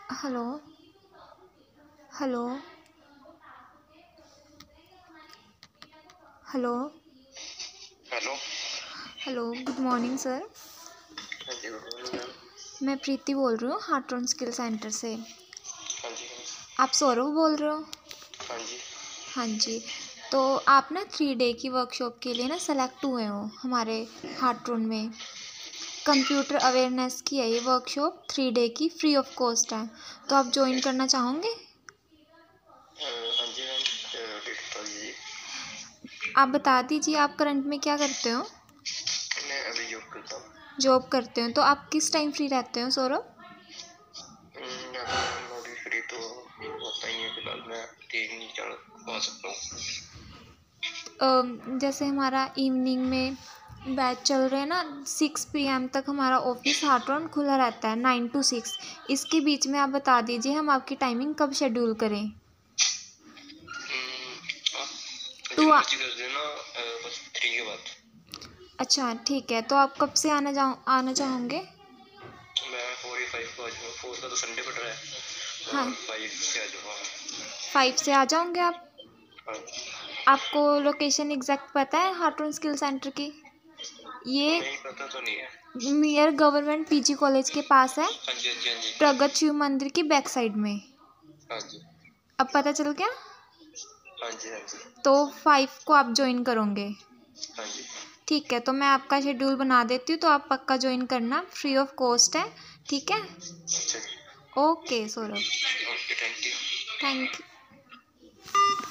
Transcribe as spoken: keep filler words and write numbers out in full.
Hello hello hello hello. Hello good morning sir. हाँ जी, good morning ma'am. मैं प्रीति बोल रही हूँ हार्ट्रॉन स्किल सेंटर से। हाँ जी। आप सौरभ बोल रहे हो? हाँ जी। हाँ जी। तो आप ना थ्री डे की वर्कशॉप के लिए ना सेलेक्ट हुए हो हमारे हार्ट्रॉन में। कंप्यूटर अवेयरनेस की है ये वर्कशॉप, थ्री डे की, फ्री ऑफ कॉस्ट है। तो आप ज्वाइन करना चाहोगे? हाँ जी मैम, डेट बता दीजिए। आप बता दीजिए आप करंट में क्या करते हो? मैं अभी जॉब करता हूँ। जॉब करते हो तो आप किस टाइम फ्री रहते हो सौरभ? या तो मैम अभी फ्री तो होता ही नहीं है फिलहाल। मैं तीन चार को आ सकता हूँ। जैसे हमारा इवनिंग में बैच चल रहे हैं ना, सिक्स पी एम तक हमारा ऑफिस हार्ट्रॉन खुला रहता है, नाइन टू सिक्स। इसके बीच में आप बता दीजिए हम आपकी टाइमिंग कब शेड्यूल करें। आप टू जब आ... मर्जी कर देना, बस थ्री के बाद। अच्छा ठीक है, तो आप कब से आना जाओ आना चाहोगे? मैं फोर या फाइव को आ जाऊँगा। फोर का तो संडे पड़ रहा है और हाँ, फाइव से आ जाऊँगा। फाइव से आ जाओगे आप? हाँ। आपको लोकेशन एग्जैक्ट पता है हार्ट्रॉन स्किल सेंटर की? ये नहीं, पता तो नहीं है। नियर गवर्नमेंट पीजी कॉलेज के पास है, हाँ जी, हाँ जी, हाँ जी। प्रगत शिव मंदिर की बैक साइड में। हाँ जी, अब पता चल गया? हाँ जी, हाँ जी, तो फाइव को आप ज्वाइन करोगे? हाँ जी। ठीक है, तो मैं आपका शेड्यूल बना देती हूँ, तो आप पक्का ज्वाइन करना, फ्री ऑफ कॉस्ट है। ठीक है। अच्छा जी। Okay Saurabh, okay, thank you. Thank you.